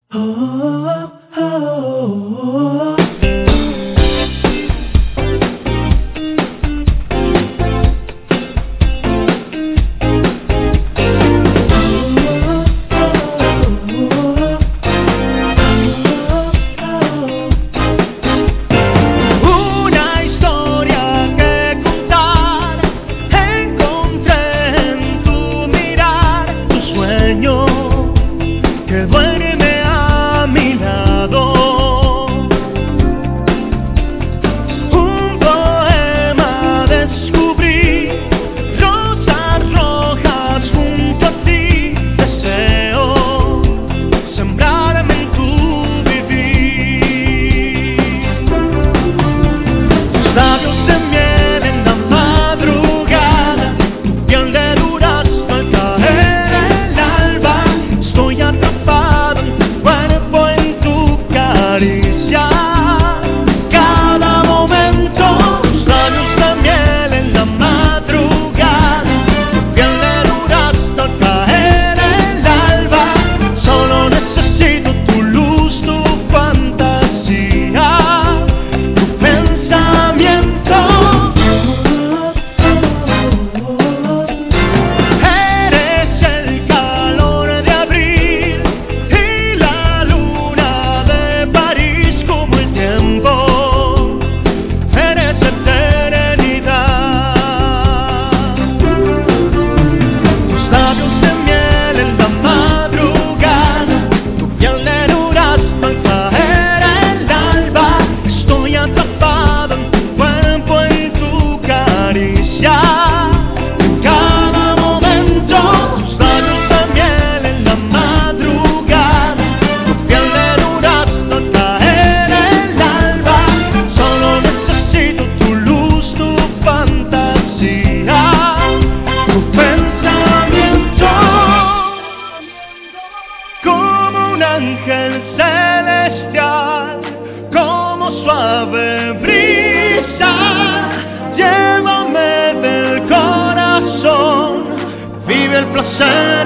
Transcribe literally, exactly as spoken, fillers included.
Oh, oh, oh, oh. Que duerme a mi lado, un poema descubrí, rosas rojas junto a ti, deseo sembrarme en tu vivir. Tus labios de miel en la madrugada, tu piel de durazno al caer el alba, estoy atrapado en tu cuerpo, en tu caricia. Cada momento, tus labios de miel en la madrugada, tu piel de durazno al caer el alba. Solo necesito tu luz, tu fantasía, tu pensamiento. Eres el calor de abril y la luna de París, como el tiempo. Eres eternidad. Tus labios de miel en la madrugada, tu piel de durazno al caer el alba. Estoy atrapado en tu cuerpo, en tu caricia. En cada momento, tus labios de miel en la madrugada, tu piel de durazno al caer el alba. Solo necesito tu luz, tu fantasía, tu pensamiento. Como un ángel celestial, como suave brisa, llévame del corazón, vive el placer